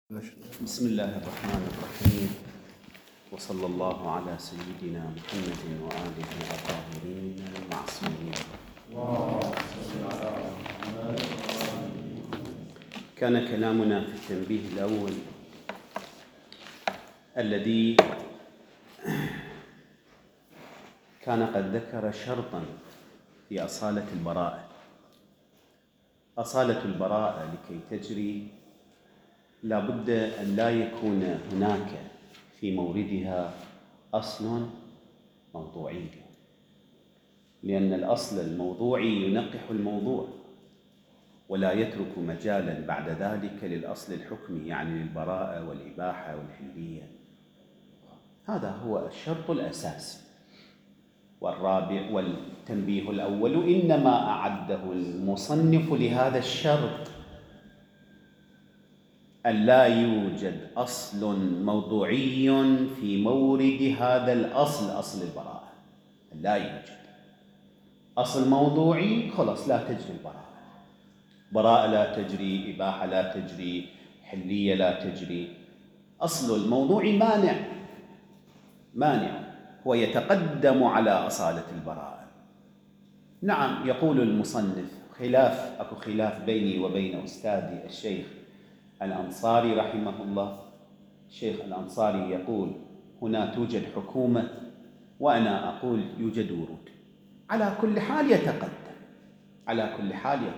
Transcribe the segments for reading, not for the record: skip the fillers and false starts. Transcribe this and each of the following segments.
بسم الله الرحمن الرحيم، وصلى الله على سيدنا محمد وآله الطاهرين المعصومين. كان كلامنا في التنبيه الأول الذي كان قد ذكر شرطا في أصالة البراءة. أصالة البراءة لكي تجري لا بد أن لا يكون هناك في موردها أصل موضوعي، لأن الأصل الموضوعي ينقح الموضوع ولا يترك مجالا بعد ذلك للأصل الحكمي، يعني للبراءة والإباحة والحلية. هذا هو الشرط الأساسي. والرابع والتنبيه الأول إنما أعده المصنف لهذا الشرط أن لا يوجد أصل موضوعي في مورد هذا الأصل، أصل البراءة. لا يوجد أصل موضوعي، خلاص لا تجري البراءة. براءة لا تجري، إباحة لا تجري، حلية لا تجري. أصل الموضوعي مانع هو يتقدم على أصالة البراءة. نعم، يقول المصنف أكو خلاف بيني وبين أستاذي الشيخ الأنصاري رحمه الله. الشيخ الأنصاري يقول هنا توجد حكومة، وأنا أقول يوجد ورود. على كل حال يتقدم،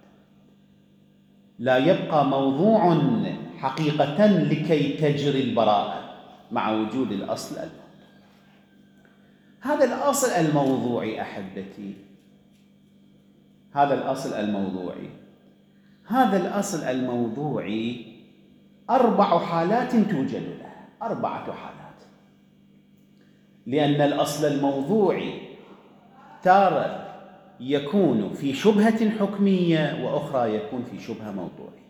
لا يبقى موضوع حقيقة لكي تجري البراءة مع وجود الأصل الموضوعي. هذا الأصل الموضوعي أحبتي، هذا الأصل الموضوعي 4 حالات توجد له، 4 حالات. لأن الأصل الموضوعي تارة يكون في شبهة حكمية، وأخرى يكون في شبهة موضوعية.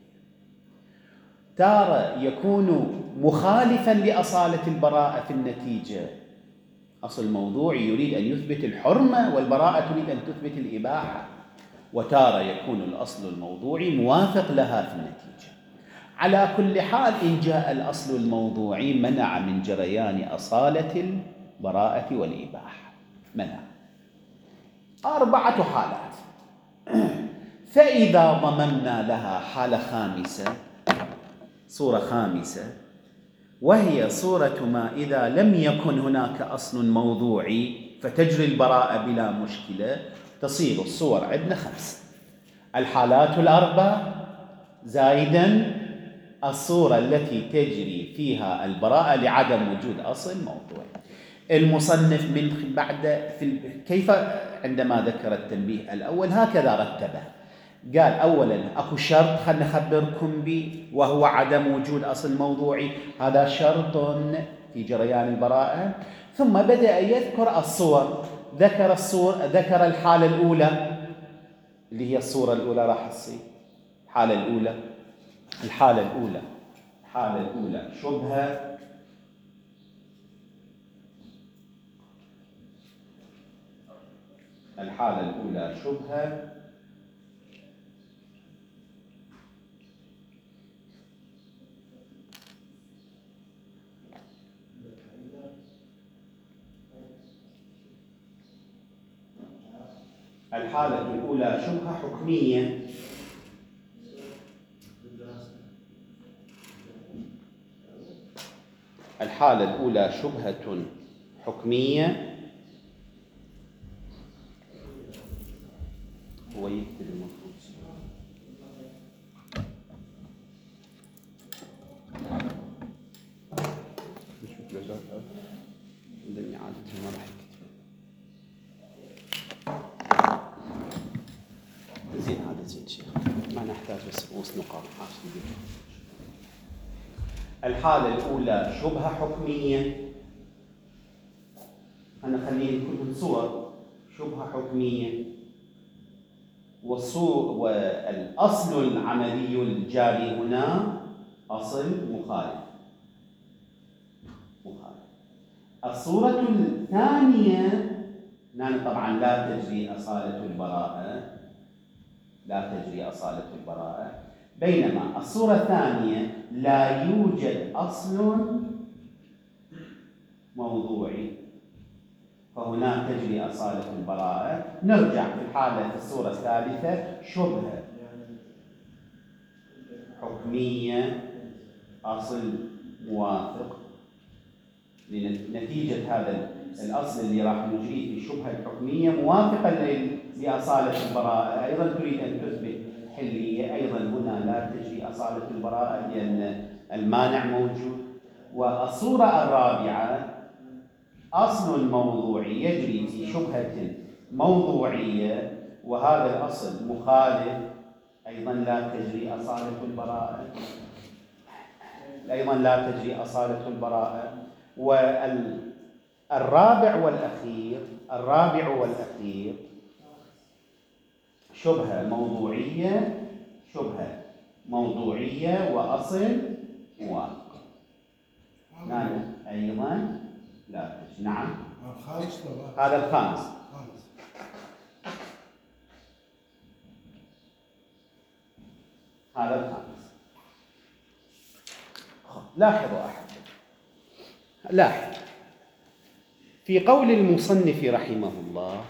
تارة يكون مخالفاً لأصالة البراءة في النتيجة، أصل موضوعي يريد أن يثبت الحرمة والبراءة تريد أن تثبت الإباحة. وتارة يكون الأصل الموضوعي موافق لها في النتيجة. على كل حال إن جاء الأصل الموضوعي منع من جريان أصالة البراءة والإباحة، منع 4 حالات. فإذا ضممنا لها حالة خامسة، صورة خامسة، وهي صورة ما إذا لم يكن هناك أصل موضوعي فتجري البراءة بلا مشكلة، تصير الصور عندنا 5. الحالات 4 زائداً الصورة التي تجري فيها البراءة لعدم وجود أصل موضوعي. المصنف من بعد كيف عندما ذكر التنبيه الأول هكذا رتبه. قال أولاً أكو شرط خلنا نخبركم به، وهو عدم وجود أصل موضوعي. هذا شرط في جريان البراءة. ثم بدأ يذكر الصور. ذكر الحالة الأولى اللي هي الصورة الأولى راح تصير الحالة الأولى شبهة الحالة الأولى شبهة حكمية. الحالة الأولى شبهة حكمية. هو يكتب المفروض نشوف لزوجها عندني عادة ما راح يكتب زين. هذا زين شيخ، ما نحتاج بس رؤوس نقاط. الحالة الأولى شبهة حكمية. أنا خليني كلهم صور شبهة حكمية. والأصل العملي الجاري هنا أصل مخالف. الصورة الثانية طبعا لا تجري أصالة البراءة. بينما الصورة الثانية لا يوجد أصل موضوعي، فهناك تجري أصالة البراءة. نرجع في الحالة الصورة الثالثة شبهة حكمية أصل موافق لنتيجة هذا الأصل اللي راح نجريه في الشبهة الحكمية موافقة لأصالة البراءة. أيضا تريد أن تثبت حلية، أيضا هنا لا تجري أصالة البراءة لأن المانع موجود. والصورة الرابعة أصل موضوعي يجري في شبهة موضوعية وهذا الأصل مخالف، أيضا لا تجري أصالة البراءة، أيضا لا تجري أصالة البراءة. والرابع والأخير شبهة موضوعية وأصل موافق، نعم أيضا لا تجري. نعم هذا الخامس. لاحظوا في قول المصنف رحمه الله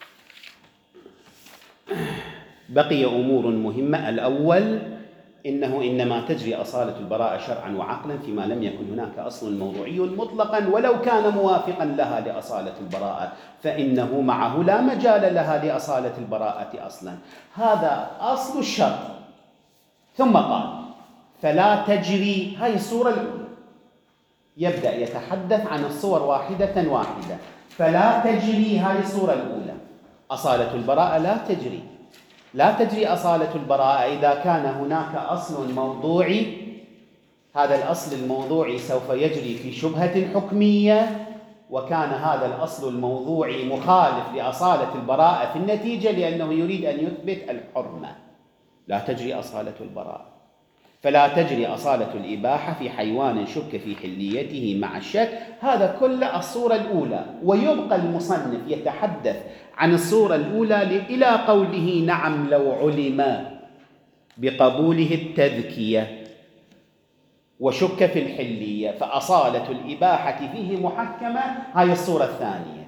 بقي أمور مهمة. الأول إنه إنما تجري أصالة البراءة شرعا وعقلا فيما لم يكن هناك أصل موضوعي مطلقا ولو كان موافقا لها لأصالة البراءة، فإنه معه لا مجال لها لأصالة البراءة أصلا. هذا أصل الشرط. ثم قال فلا تجري، هاي الصورة الأولى، يبدأ يتحدث عن الصور واحدة. فلا تجري، هاي الصورة الأولى، أصالة البراءة لا تجري أصالة البراءة إذا كان هناك أصل موضوعي. هذا الأصل الموضوعي سوف يجري في شبهة حكمية، وكان هذا الأصل الموضوعي مخالف لأصالة البراءة في النتيجة لأنه يريد أن يثبت الحرمة. لا تجري أصالة البراءة. فلا تجري أصالة الإباحة في حيوان شك في حليته مع الشك. هذا كله الصورة الأولى. ويبقى المصنف يتحدث عن الصورة الأولى إلى قوله نعم لو علم بقبوله التذكية وشك في الحلية فأصالة الإباحة فيه محكمة. هاي الصورة الثانية.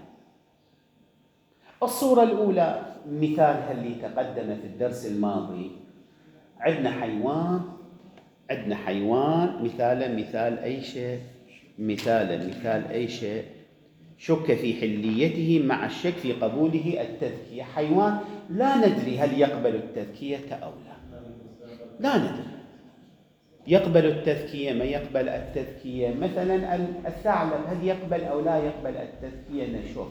الصورة الأولى مثالها اللي تقدم في الدرس الماضي، عندنا حيوان مثال أي شيء شك في حليته مع الشك في قبوله التذكية. حيوان لا ندري هل يقبل التذكية أو لا ندري، يقبل التذكية ما يقبل التذكية. مثلا الثعلب هل يقبل أو لا يقبل التذكية؟ نشوف.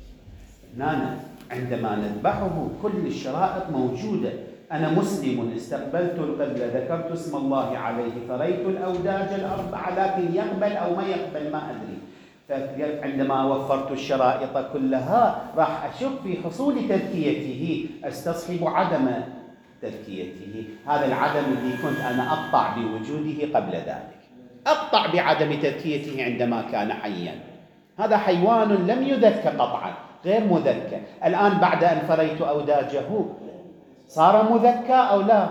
عندما نذبحه كل الشرائط موجودة. أنا مسلم استقبلت القبلة، ذكرت اسم الله عليه، ثريت الأوداج الأربعة، لكن يقبل أو ما يقبل ما أدري. فعندما وفرت الشرائط كلها راح أشك في حصول تذكيته، استصحب عدم تذكيته. هذا العدم اللي كنت أنا أقطع بوجوده قبل ذلك، أقطع بعدم تذكيته عندما كان حيا. هذا حيوان لم يذكى قطعا، غير مذكى. الآن بعد أن فريت أوداجه صار مذكى أو لا؟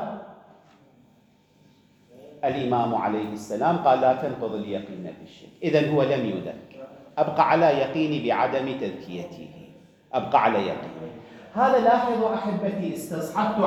الإمام عليه السلام قال لا تنقض اليقين في الشيء. إذن هو لم يذكى، أبقى على يقيني بعدم تذكيته، أبقى على يقيني. هذا لاحظوا أحبتي، استصحبت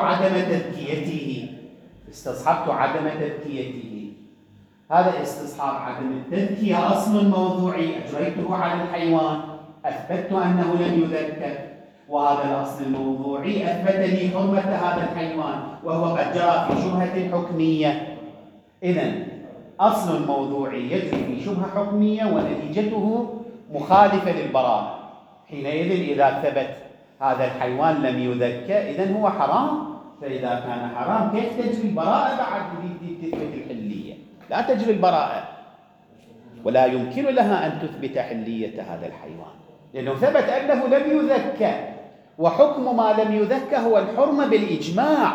عدم تذكيته. هذا استصحاب عدم التذكية أصل موضوعي أجريته على الحيوان، أثبتت أنه لم يذكى، وهذا الأصل الموضوعي أثبت لي حرمة هذا الحيوان وهو قد جرى في شبهة حكمية. إذن أصل موضوعي يجري في شبهة حكمية ونتيجته مخالفة للبراءة. حينئذ إذا ثبت هذا الحيوان لم يذكى إذن هو حرام. فإذا كان حرام كيف تجري البراءة بعد تثبت الحلية؟ لا تجري البراءة، ولا يمكن لها أن تثبت حلية هذا الحيوان لأنه ثبت أنه لم يذكى، وحكم ما لم يذكى هو الحرمة بالإجماع.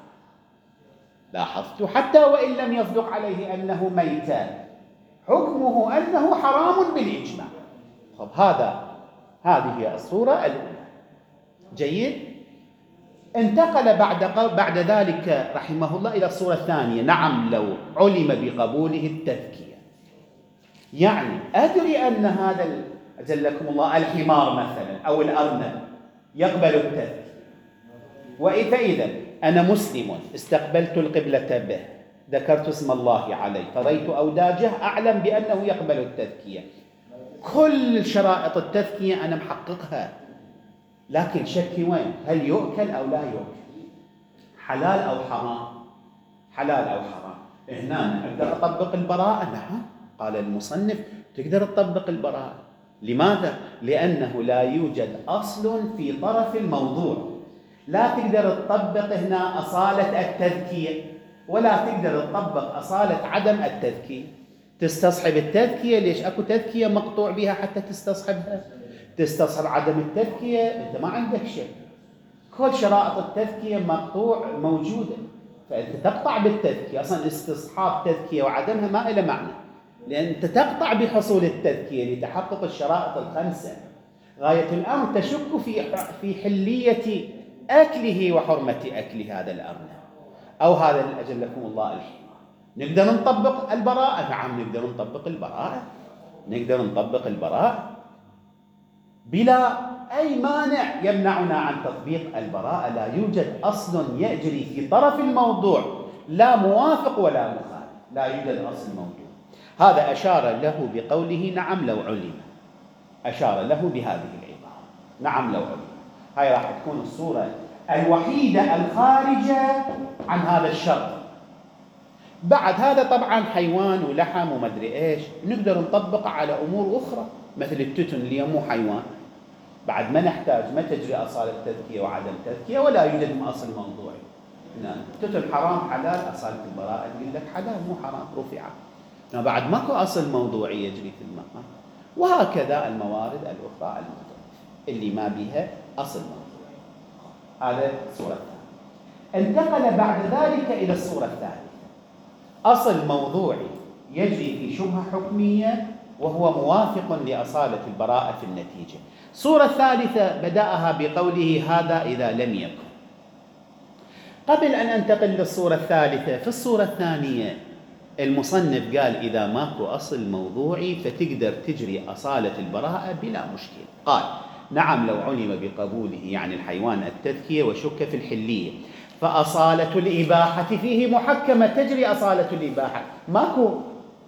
لاحظت حتى وإن لم يصدق عليه أنه ميت، حكمه أنه حرام بالإجماع. هذه هي الصورة الأولى. جيد. انتقل بعد ذلك رحمه الله إلى الصورة الثانية. نعم لو علم بقبوله التذكية، يعني أدري أن هذا أجلكم الله الحمار مثلا أو الأرنب يقبل التذكية، فإذا أنا مسلم استقبلت القبلة به، ذكرت اسم الله عليه، فريت أوداجه، أعلم بأنه يقبل التذكية، كل شرائط التذكية أنا محققها، لكن شكي وين؟ هل يؤكل أو لا يؤكل؟ حلال أو حرام؟ حلال أو حرام؟ هنا أقدر أطبق البراءة؟ نعم، قال المصنف تقدر تطبق البراءة. لماذا؟ لأنه لا يوجد أصل في طرف الموضوع، لا تقدر تطبق هنا أصالة التذكية ولا تقدر تطبق أصالة عدم التذكية. تستصحب التذكية، ليش؟ أكو تذكية مقطوع بها حتى تستصحبها. تستصحب عدم التذكية، أنت ما عندك شيء، كل شرائط التذكية مقطوع موجودة، فأنت تقطع بالتذكية. أصلا استصحاب تذكية وعدمها ما إلى معنى، لأن أنت تقطع بحصول التذكية لتحقق الشرائط الخمسة. غاية الأمر تشك في حلية أكله وحرمة أكل هذا الأرنب أو هذا أجلكم الله الحمار. نقدر نطبق البراءة؟ نعم نقدر نطبق البراءة، نقدر نطبق البراءة بلا أي مانع يمنعنا عن تطبيق البراءة. لا يوجد أصل يجري في طرف الموضوع، لا موافق ولا مخالف، لا يوجد أصل موضوع. هذا أشار له بقوله نعم لو علم، أشار له بهذه العبارة نعم لو علم. هاي راح تكون الصورة الوحيدة الخارجة عن هذا الشرط. بعد هذا طبعا حيوان ولحم ومدري ايش نقدر نطبق على امور اخرى، مثل التتن اللي مو حيوان، بعد ما نحتاج، ما تجري اصاله تذكيه وعدم تذكيه، ولا يوجد اصل موضوعي. التتن حرام حلال، اصاله البراءه تقول لك حلال مو حرام، رفعت. بعد ماكو اصل موضوعي يجري في المقام. وهكذا الموارد الاخرى اللي ما بها اصل موضوعي. هذا الصوره الثانيه. انتقل بعد ذلك الى الصوره الثالثه، أصل موضوعي يجري في شبهة حكمية وهو موافق لأصالة البراءة في النتيجة. صورة ثالثة بدأها بقوله هذا إذا لم يكن. قبل أن أنتقل للصورة الثالثة، في الصورة الثانية المصنف قال إذا ماكو أصل موضوعي فتقدر تجري أصالة البراءة بلا مشكلة. قال نعم لو علم بقبوله، يعني الحيوان التذكية وشك في الحلية، فأصالة الإباحة فيه محكمة، تجري أصالة الإباحة، ماكو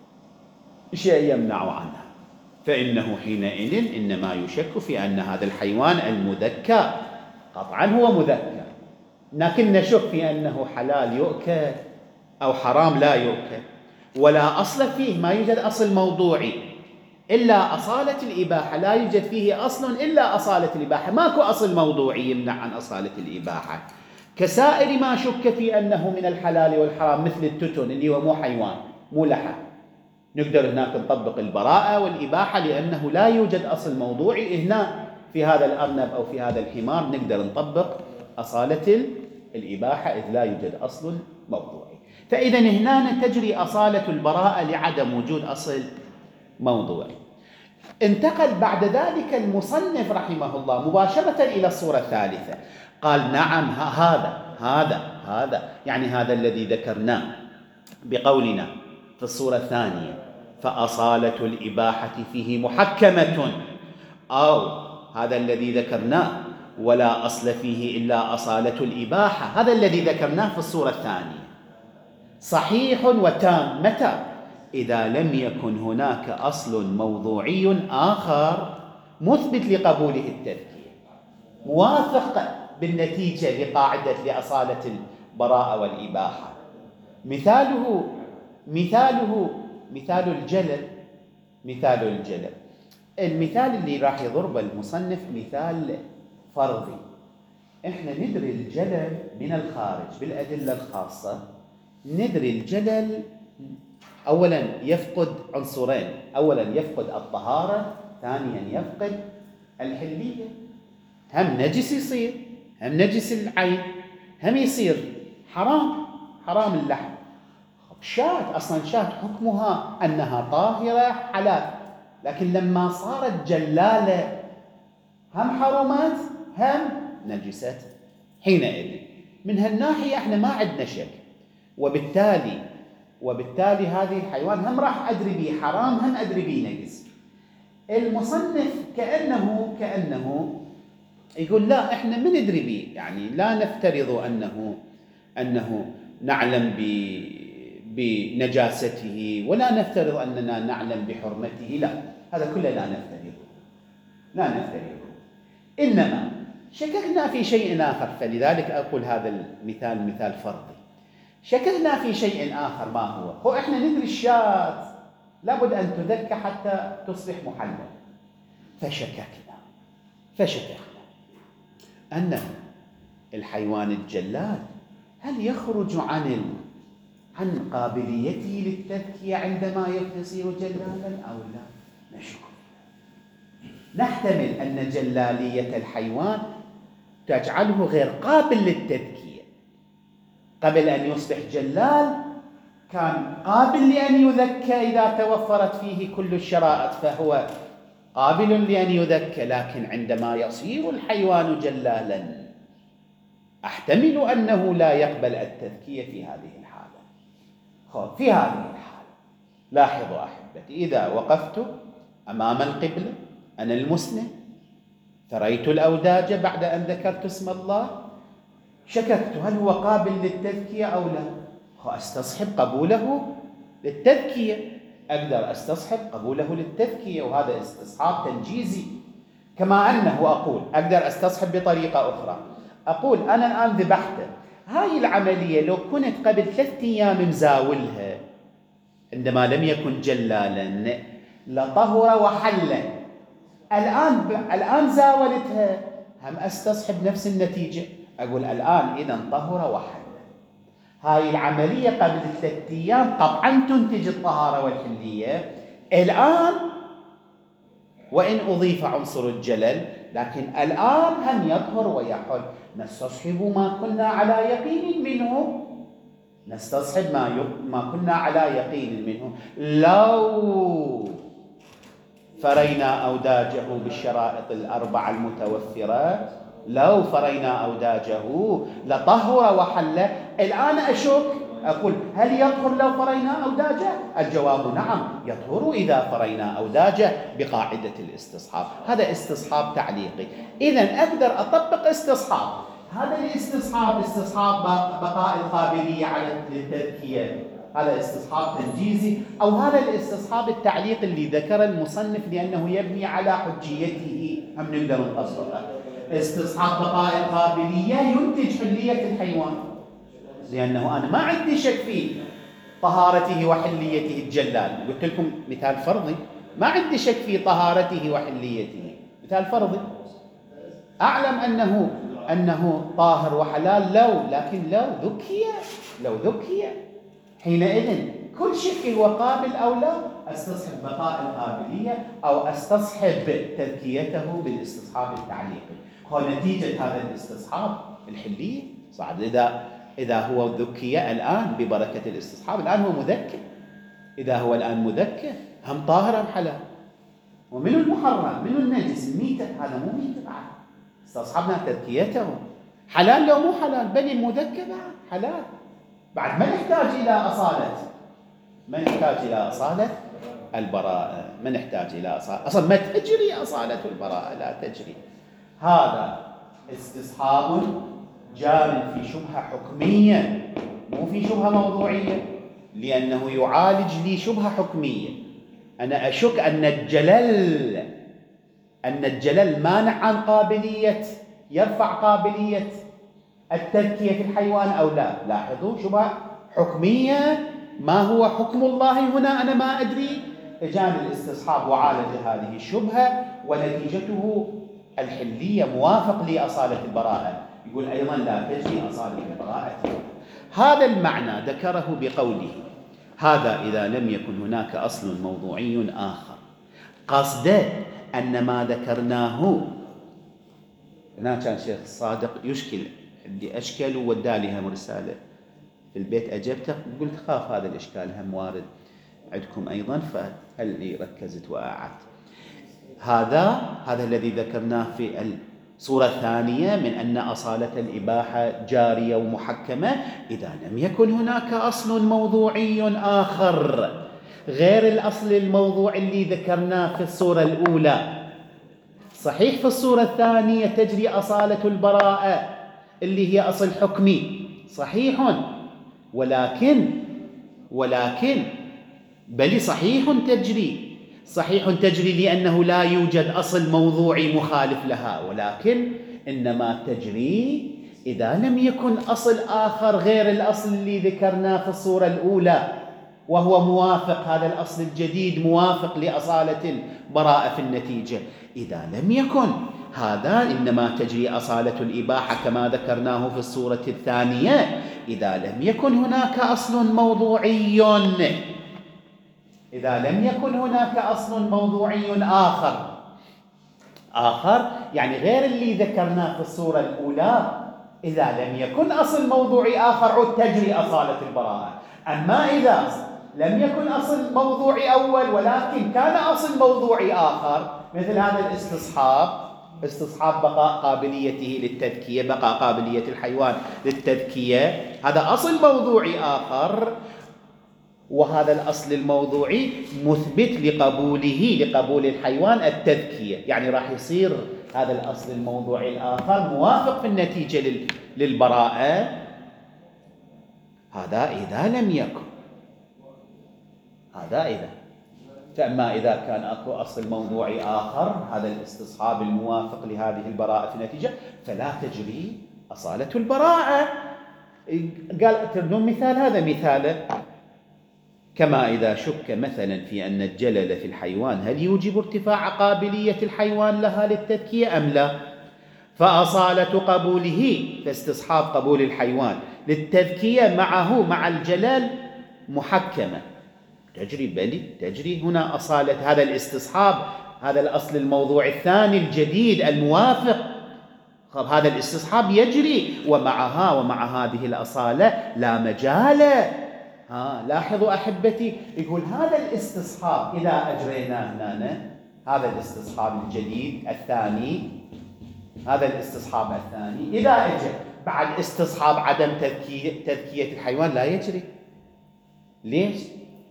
شيء يمنع عنها، فإنه حينئذ إنما يشك في أن هذا الحيوان المذكى قطعا هو مذكى، لكن نشك في أنه حلال يؤكل أو حرام لا يؤكل، ولا أصل فيه، ما يوجد أصل موضوعي إلا أصالة الإباحة، لا يوجد فيه أصل إلا أصالة الإباحة، ماكو أصل موضوعي يمنع عن أصالة الإباحة. كسائر ما شك في أنه من الحلال والحرام، مثل التتن اللي هو مو حيوان مو لحم، نقدر هناك نطبق البراءة والإباحة لأنه لا يوجد أصل موضوعي. هنا في هذا الأرنب أو في هذا الحمار نقدر نطبق أصالة الإباحة إذ لا يوجد أصل موضوعي. فإذا هنا تجري أصالة البراءة لعدم وجود أصل موضوعي. انتقل بعد ذلك المصنف رحمه الله مباشرة إلى الصورة الثالثة، قال نعم هذا يعني هذا الذي ذكرناه بقولنا في الصورة الثانية فأصالة الإباحة فيه محكمة، أو هذا الذي ذكرناه ولا أصل فيه إلا أصالة الإباحة، هذا الذي ذكرناه في الصورة الثانية صحيح وتام متى؟ إذا لم يكن هناك أصل موضوعي آخر مثبت لقبوله التذكية موافق بالنتيجة لقاعدة لأصالة البراءة والإباحة. مثال الجلل. المثال اللي راح يضرب المصنف مثال فرضي. احنا ندري الجلل من الخارج بالأدلة الخاصة، ندري الجلل أولا يفقد عنصرين، أولا يفقد الطهارة، ثانيا يفقد الحلية، هم نجس يصير، هم نجس العين، هم يصير حرام اللحم. شاة أصلا شاة حكمها أنها طاهرة حلال، لكن لما صارت جلالة هم حرمت هم نجست. حينئذ من هالناحية احنا ما عندنا شك، وبالتالي هذه الحيوان هم راح أدري به حرام هم أدري به نجس. المصنف كأنه يقول لا احنا ما ندري به، يعني لا نفترض أنه نعلم بنجاسته ولا نفترض أننا نعلم بحرمته، لا، هذا كله لا نفترضه، إنما شككنا في شيء آخر. فلذلك أقول هذا المثال مثال فرضي. شككنا في شيء آخر، ما هو إحنا ندري الشاة لابد أن تذكى حتى تصبح محلل، فشككنا أن الحيوان الجلال هل يخرج عن قابليته للتذكية عندما يصير جلالا أو لا؟ نشك. نحتمل أن جلالية الحيوان تجعله غير قابل للتذكية. قبل أن يصبح جلال كان قابل لأن يذكى إذا توفرت فيه كل الشرائط، فهو قابل لأن يذكى، لكن عندما يصير الحيوان جلالا أحتمل أنه لا يقبل التذكية في هذه الحالة. في هذه الحالة لاحظوا أحبتي، إذا وقفت أمام القبلة أنا المسلم، ثريت الأوداج بعد أن ذكرت اسم الله، شككت هل هو قابل للتذكية أو لا، أستصحب قبوله للتذكية، أقدر أستصحب قبوله للتذكية، وهذا استصحاب تنجيزي. كما أنه أقدر أستصحب بطريقة أخرى، أقول أنا الآن ذبحته، هاي العملية لو كنت قبل 3 أيام مزاولها عندما لم يكن جلالا لطهر وحل، الآن زاولتها، هم أستصحب نفس النتيجة، أقول الآن إذن طهر وحل. هاي العملية قبل 3 أيام قطعا تنتج الطهارة والحلية، الآن وإن أضيف عنصر الجلل لكن الآن هم يطهر ويحل. نستصحب ما كنا على يقين منه، نستصحب ما كنا على يقين منه. لو فرينا أوداجه بالشرائط 4 المتوفرة، لو فرينا أوداجه لطهر وحل. الآن أشك، أقول هل يطهر لو فرينا أوداجه؟ الجواب نعم، يطهر إذا فرينا أوداجه بقاعدة الاستصحاب. هذا استصحاب تعليقي. إذن أقدر أطبق استصحاب، هذا الاستصحاب استصحاب بقاء القابلية على التذكية، هذا استصحاب تنجيزي، أو هذا الاستصحاب التعليقي اللي ذكر المصنف لأنه يبني على حجيته، هم نقدر نطبقه. استصحاب بقاء القابلية ينتج حلية الحيوان، لأنه أنا ما عندي شك في طهارته وحليته الجلال. قلت لكم مثال فرضي، ما عندي شك في طهارته وحليته، مثال فرضي، أعلم أنه طاهر وحلال لكن لو ذكي حينئذ كل شك هو قابل أو لا، أستصحب بقاء القابلية أو أستصحب تذكيته بالاستصحاب التعليقي. هو نتيجة هذا الاستصحاب الحلية صعب. إذا هو ذكي الآن ببركة الاستصحاب، الآن هو مذكر، إذا هو الآن مذكر هم طاهر أم حلال، ومن المحرم من النجس الميتة، هذا مو ميتة بعد، استصحبنا تذكيته. حلال لو مو حلال، بل المذكر حلال، بعد ما نحتاج إلى أصالة البراءة، ما نحتاج إلى أصالة، أصلا ما تجري أصالة البراءة، لا تجري. هذا استصحاب جار في شبهة حكمية مو في شبهة موضوعية، لأنه يعالج لي شبهة حكمية. أنا أشك أن الجلل مانع عن قابلية، يرفع قابلية التذكية في الحيوان أو لا. لاحظوا شبهة حكمية، ما هو حكم الله هنا أنا ما أدري. إجاني الاستصحاب وعالج هذه الشبهة، ونتيجته الحلية موافق لأصالة البراءة، يقول أيضا لا تجري أصالة البراءة. هذا المعنى ذكره بقوله هذا إذا لم يكن هناك أصل موضوعي آخر، قصده أن ما ذكرناه. هنا كان شيخ صادق يشكل، عندي أشكال وودالي هم رسالة في البيت أجبته، قلت خاف هذا الإشكال هم وارد عندكم أيضا، فهل ركزت وأعدت. هذا الذي ذكرناه في صورة ثانية من أن أصالة الإباحة جارية ومحكمة إذا لم يكن هناك أصل موضوعي آخر غير الأصل الموضوع اللي ذكرناه في الصورة الأولى. صحيح في الصورة الثانية تجري أصالة البراءة اللي هي أصل حكمي، صحيح، ولكن بل صحيح تجري لأنه لا يوجد أصل موضوعي مخالف لها، ولكن إنما تجري إذا لم يكن أصل آخر غير الأصل اللي ذكرناه في الصورة الأولى، وهو موافق، هذا الأصل الجديد موافق لأصالة البراءة في النتيجة. إذا لم يكن هذا إنما تجري أصالة الإباحة كما ذكرناه في الصورة الثانية إذا لم يكن هناك أصل موضوعي، إذا لم يكن هناك أصل موضوعي آخر يعني غير اللي ذكرناه في الصورة الأولى، إذا لم يكن أصل موضوعي آخر تجري أصالة البراءة. أما إذا لم يكن أصل موضوعي أول ولكن كان أصل موضوعي آخر، مثل هذا استصحاب بقاء قابليته للتذكية، بقاء قابلية الحيوان للتذكية، هذا أصل موضوعي آخر، وهذا الأصل الموضوعي مثبت لقبول الحيوان التذكية، يعني راح يصير هذا الأصل الموضوعي الآخر موافق في النتيجة للبراءة. هذا إذا لم يكن، هذا إذا. فأما إذا كان أكو أصل موضوعي آخر، هذا الاستصحاب الموافق لهذه البراءة في النتيجة، فلا تجري أصالة البراءة. قال تردون مثال، هذا مثال كما إذا شك مثلا في أن الجلل في الحيوان هل يوجب ارتفاع قابلية الحيوان لها للتذكية أم لا، فأصالة قبوله، فاستصحاب قبول الحيوان للتذكية مع الجلل محكمة، تجري هنا أصالة هذا الاستصحاب، هذا الأصل الموضوع الثاني الجديد الموافق، هذا الاستصحاب يجري ومع هذه الأصالة لا مجال. لاحظوا أحبتي، يقول هذا الاستصحاب إذا أجريناه هنا، هذا الاستصحاب الجديد الثاني، هذا الاستصحاب الثاني إذا أجى بعد استصحاب عدم تذكية الحيوان لا يجري. ليش؟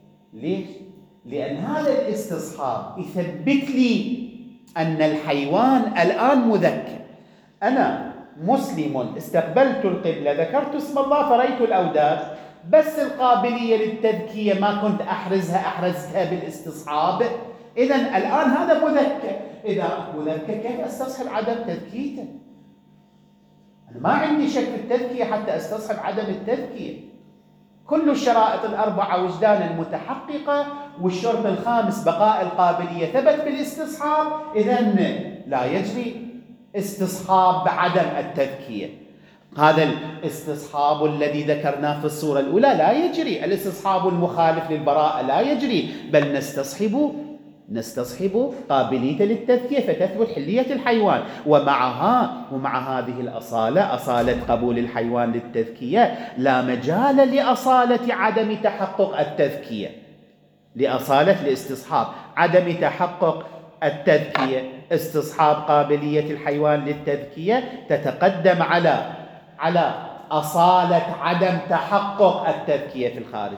لأن هذا الاستصحاب يثبت لي أن الحيوان الآن مذكر. أنا مسلم استقبلت القبلة، ذكرت اسم الله، فريت الأوداج، بس القابلية للتذكية ما كنت أحرزها بالاستصحاب، إذن الآن هذا مذكر. إذا مذكر كيف أستصحب عدم تذكيته؟ أنا ما عندي شك في التذكية حتى أستصحب عدم التذكية. كل الشرائط الأربعة وجدانا متحققة، والشرط الخامس بقاء القابلية ثبت بالاستصحاب، إذن لا يجري استصحاب بعدم التذكية. هذا الاستصحاب الذي ذكرناه في الصورة الأولى لا يجري، الاستصحاب المخالف للبراءة لا يجري، بل نستصحب قابلية للتذكية فتثبت حلية الحيوان، ومع هذه الأصالة، أصالة قبول الحيوان للتذكية، لا مجال لأصالة عدم تحقق التذكية، لأصالة الاستصحاب عدم تحقق التذكية. استصحاب قابلية الحيوان للتذكية تتقدم على أصالة عدم تحقق التذكية في الخارج.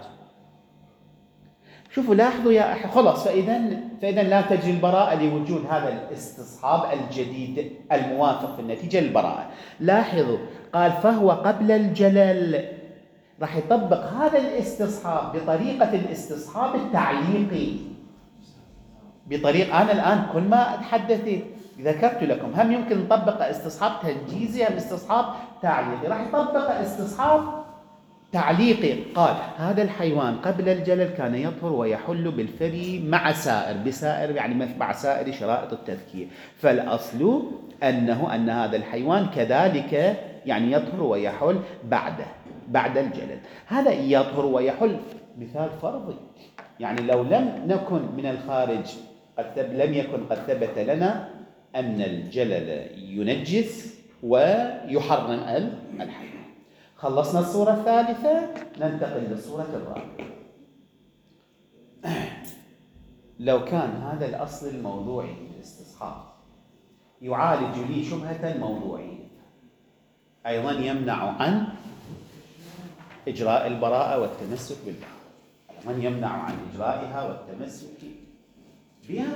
شوفوا لاحظوا يا أخي، خلاص، فإذا لا تجري البراءة لوجود هذا الاستصحاب الجديد الموافق في النتيجة للبراءة. لاحظوا قال فهو قبل الجلل، راح يطبق هذا الاستصحاب بطريقة الاستصحاب التعليقي، بطريقة أنا الآن كل ما أتحدث ذكرت لكم هم يمكن نطبق استصحاب تنجيزي هم استصحاب تعليقي، راح يطبق استصحاب تعليقي. قال هذا الحيوان قبل الجلل كان يطهر ويحل بالفري مع بسائر يعني مع سائر شرائط التذكية، فالأصل أن هذا الحيوان كذلك يعني يطهر ويحل بعد الجلل. هذا يطهر ويحل مثال فرضي، يعني لو لم نكن من الخارج لم يكن قد ثبت لنا أن الجلل ينجس ويحرم الحيوان. خلصنا الصورة الثالثة، ننتقل للصورة الرابعة. لو كان هذا الأصل الموضوعي للاستصحاب يعالج لي شبهة موضوعية، أيضا يمنع عن إجراء البراءة والتمسك بالبراءة، أيضا يمنع عن إجرائها والتمسك بها.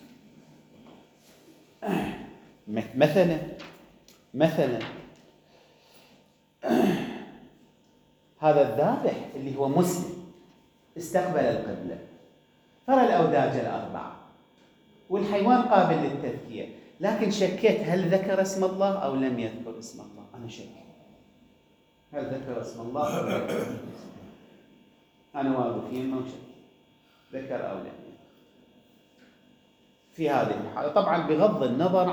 مثلا هذا الذابح اللي هو مسلم استقبل القبلة، ترى الأوداج الأربعة والحيوان قابل للتذكية، لكن شكيت هل ذكر اسم الله أو لم يذكر اسم الله. أنا شكيت هل ذكر اسم الله أو لم يذكر اسم الله. أنا واقف يمه وشكيت ذكر أو لم يذكر. في هذه الحالة طبعا بغض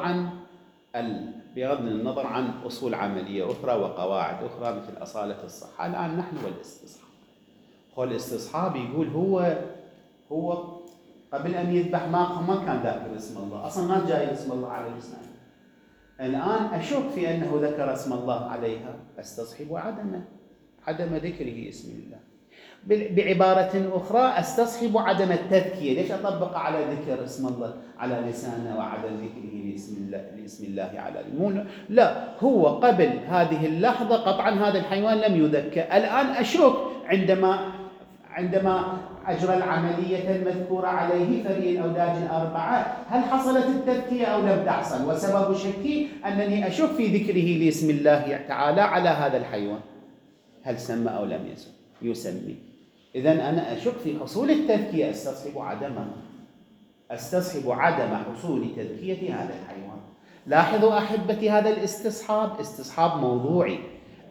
النظر عن أصول عملية أخرى وقواعد أخرى مثل أصالة الصحة. الآن نحن والاستصحاب، هو الاستصحاب يقول هو قبل أن يذبح ما كان ذاكر اسم الله، أصلا ما جاي اسم الله على لسانه. الآن أشك في أنه ذكر اسم الله عليها، أستصحب عدم ذكره اسم الله. بعبارة أخرى أستصحب عدم التذكية. ليش أطبق على ذكر اسم الله على لسانه وعدم ذكره لاسم الله على لسانه؟ لا، هو قبل هذه اللحظة قطعا هذا الحيوان لم يذكر. الآن أشك عندما أجرى العملية المذكورة عليه فريق الأوداج الأربعة، هل حصلت التذكية أو لم تحصل؟ وسبب شكي أنني أشك في ذكره لاسم الله تعالى على هذا الحيوان، هل سمى أو لم يسمي. إذن أنا أشك في حصول التذكية، أستصحب عدم حصول تذكية هذا الحيوان. لاحظوا أحبتي، هذا استصحاب موضوعي.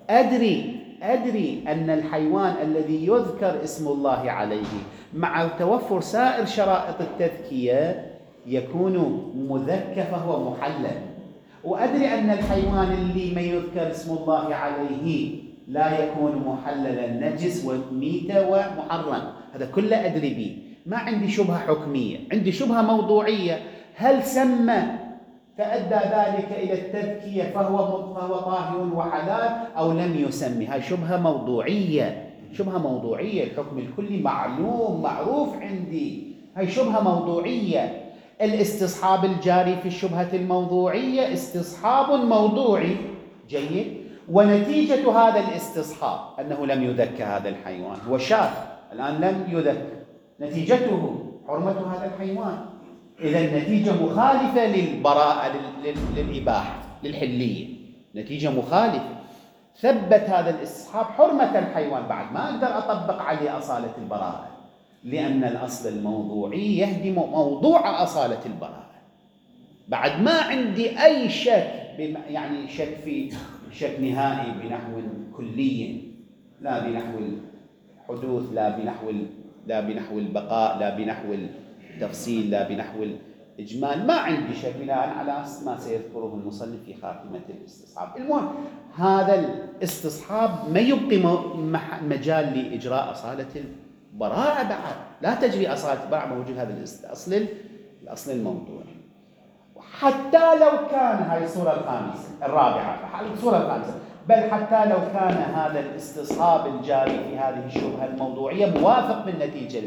أدري أن الحيوان الذي يذكر اسم الله عليه مع توفر سائر شرائط التذكية يكون مذكى فهو محلل، وأدري أن الحيوان اللي ما يذكر اسم الله عليه لا يكون محللا، نجس وميتة ومحرم. هذا كله أدري به، ما عندي شبهة حكمية، عندي شبهة موضوعية. هل سمى فأدى ذلك إلى التذكية فهو طاهر وحلال أو لم يسمي؟ هاي شبهة موضوعية. الحكم الكلي معروف عندي، هاي شبهة موضوعية. الاستصحاب الجاري في الشبهة الموضوعية استصحاب موضوعي جيد، ونتيجة هذا الاستصحاب أنه لم يذكى هذا الحيوان، وشاف الآن لم يذكى، نتيجته حرمة هذا الحيوان. إذا النتيجة مخالفة للبراءة، للإباحة، للحلية، نتيجة مخالفة. ثبت هذا الاستصحاب حرمة الحيوان، بعد ما أقدر أطبق عليه أصالة البراءة، لأن الأصل الموضوعي يهدم موضوع أصالة البراءة. بعد ما عندي أي شك، يعني شك نهائي بنحو كلي، لا بنحو الحدوث، لا بنحو البقاء، لا بنحو التفصيل، لا بنحو الإجمال. ما عندي شك بناء على ما سيذكره المصنف في خاتمة الاستصحاب. المهم هذا الاستصحاب ما يبقي مجال لإجراء أصالة البراءة بعد، لا تجري أصالة البراءة موجود هذا الأصل الموضوعي. حتى لو كان هاي الصورة الرابعة، بل حتى لو كان هذا الاستصحاب الجاري في هذه الشبهة الموضوعية موافق بالنتيجة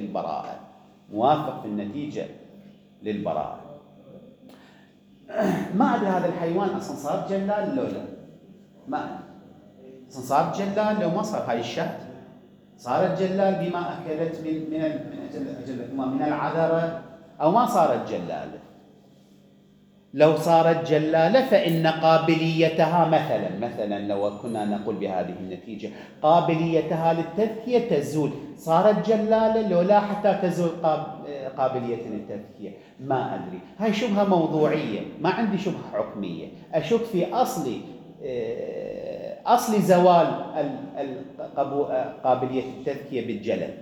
للبراءة. ما أدري هذا الحيوان أصلا صار جلال لو لا، ما أدري أصلا صار جلال لو ما صار. هاي الشاة صارت جلال بما أكلت من العذرة، أو ما صارت جلالة. لو صارت جلالة فإن قابليتها مثلا لو كنا نقول بهذه النتيجة قابليتها للتذكية تزول. صارت جلالة لو لا حتى تزول قابلية للتذكية، ما أدري. هاي شبهة موضوعية، ما عندي شبهة حكمية. أشك في أصل زوال قابلية التذكية بالجلل.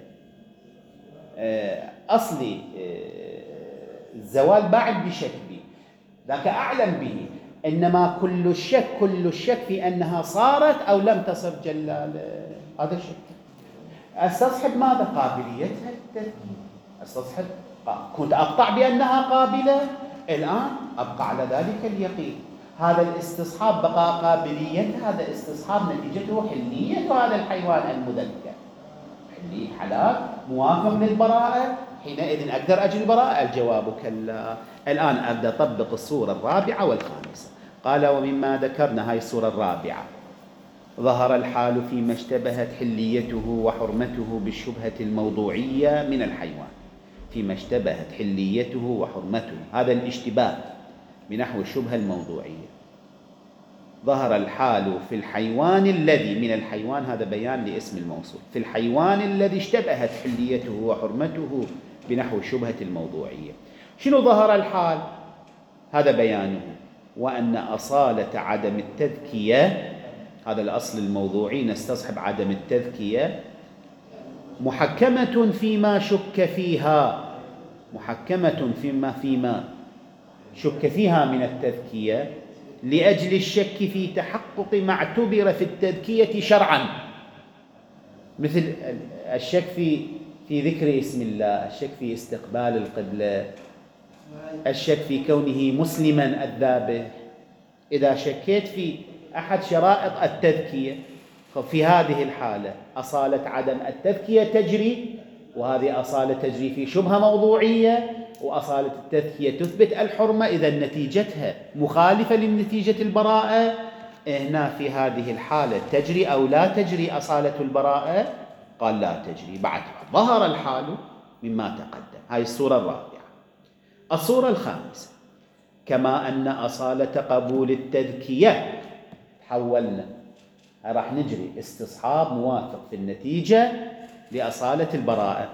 أصل الزوال بعد بشك به، ذاك أعلم به. إنما كل الشك في أنها صارت أو لم تصر جلالة، هذا شك. أستصحب ماذا؟ قابليتها للتذكية. كنت أقطع بأنها قابلة، الآن أبقى على ذلك اليقين. هذا الاستصحاب بقى قابليتها، هذا استصحاب نتيجته حلية هذا الحيوان المذكر، حلال موافق للبراءة، حينئذ أقدر أجري البراءة؟ الجواب كلا. الآن أبدأ أطبق الصورة الرابعة والخامسة. قال ومما ذكرنا، هاي الصورة الرابعة، ظهر الحال فيما اشتبهت حليته وحرمته بالشبهة الموضوعية من الحيوان. فيما اشتبهت حليته وحرمته، هذا الاشتباه بنحو الشبهة الموضوعية. ظهر الحال في الحيوان الذي، من الحيوان هذا بيان لاسم الموصول، في الحيوان الذي اشتبهت حليته وحرمته بنحو الشبهة الموضوعية. شنو ظهر الحال؟ هذا بيانه، وأن أصالة عدم التذكية، هذا الأصل الموضوعي نستصحب عدم التذكية، محكمة فيما شك فيها، محكمة فيما شك فيها من التذكية، لأجل الشك في تحقق ما اعتبر في التذكية شرعا، مثل الشك في ذكر اسم الله، الشك في استقبال القبلة، الشك في كونه مسلما الذابح. إذا شكيت في أحد شرائط التذكية، في هذه الحالة أصالة عدم التذكية تجري، وهذه أصالة تجري في شبهة موضوعية، وأصالة التذكية تثبت الحرمة. إذا نتيجتها مخالفة لنتيجة البراءة، هنا في هذه الحالة تجري أو لا تجري أصالة البراءة؟ قال لا تجري. بعد ظهر الحال مما تقدم. هاي الصورة الرابعة. الصورة الخامسة، كما أن أصالة قبول التذكية، حولنا راح نجري استصحاب موافق في النتيجة لأصالة البراءة.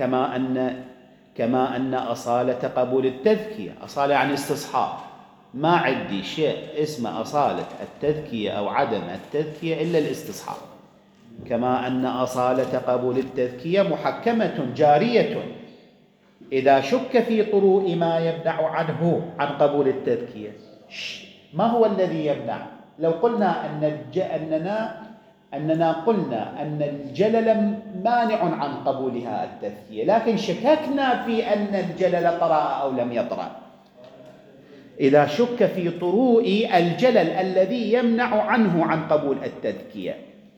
كما أن أصالة قبول التذكية، أصالة يعني استصحاب، ما عندي شيء اسمه أصالة التذكية أو عدم التذكية إلا الاستصحاب. كما أن أصالة قبول التذكية محكمة جارية إذا شك في طروء ما يمنع عنه عن قبول التذكية. ما هو الذي يمنع؟ لو قلنا أننا قلنا أن الجلل مانع عن قبولها التذكية، لكن شككنا في أن الجلل طرأ أو لم يطرأ. إذا شك في طروء الجلل الذي يمنع عنه عن قبول التذكية،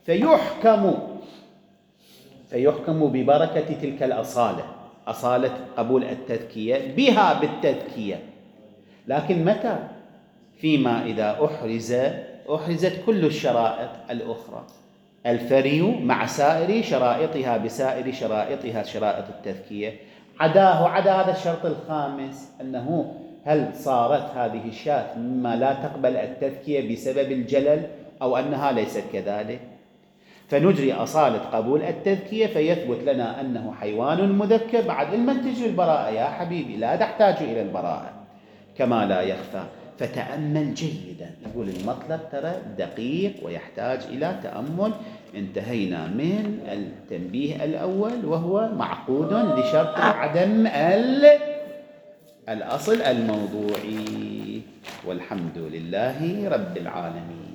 فيحكم ببركة تلك الأصالة، أصالة قبول التذكية، بها بالتذكية. لكن متى؟ فيما إذا أحرزت كل الشرائط الأخرى، الفري مع سائر شرائطها بسائر شرائطها شرائط التذكية، عدا هذا الشرط الخامس، أنه هل صارت هذه الشاة مما لا تقبل التذكية بسبب الجلل أو أنها ليست كذلك. فنجري أصالة قبول التذكية، فيثبت لنا أنه حيوان مذكر بعد المنتج البراءة. يا حبيبي لا تحتاج إلى البراءة كما لا يخفى. فتأمل جيدا، يقول المطلب ترى دقيق ويحتاج إلى تأمل. انتهينا من التنبيه الأول، وهو معقود لشرط عدم الأصل الموضوعي. والحمد لله رب العالمين.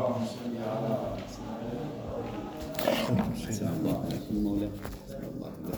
السلام عليكم مولانا.